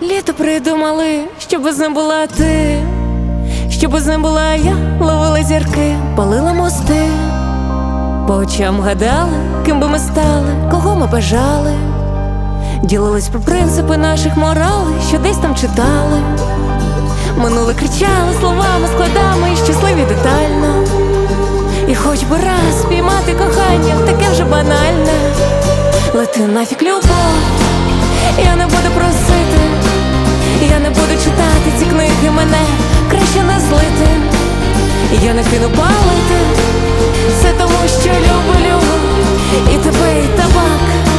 Літо придумали, щоб з ним була ти, щоб з ним була я, ловила зірки, палила мости. По очам гадали, ким би ми стали, кого ми бажали. Ділились про принципи наших моралей, що десь там читали. Минуле кричали словами, складами і щасливі детально. І хоч би раз спіймати кохання, таке вже банальне. Лети нафіг, любов, я не буду просити, я не буду читати ці книги, мене краще не злити. Я не кину палити, все тому, що люблю і тебе, і табак.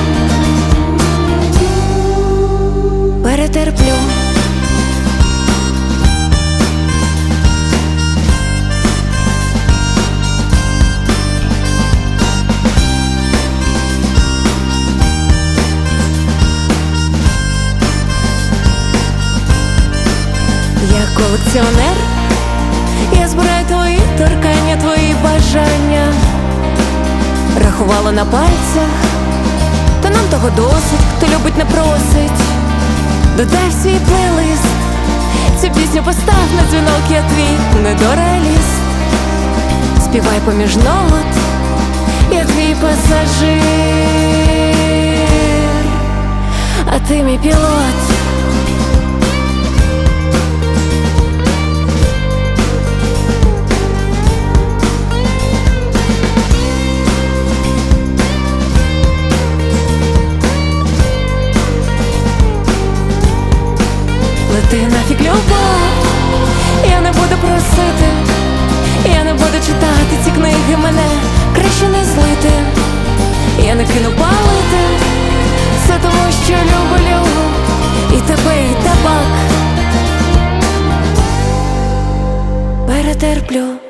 Перетерплю. Я колекціонер, я збираю твої торкання, твої бажання. Рахувала на пальцях, та нам того досить, хто любить не просить. Додай в свій плейлист, цю пісню постав на дзвінок, я твій недореаліст. Співай поміж нот, я твій пасажир, а ти мій пілот. Лети нафіг, любов, я не буду просити, я не буду читати ці книги, мене краще не злити. Я не кину палити, все тому, що люблю і тебе, і табак. Перетерплю.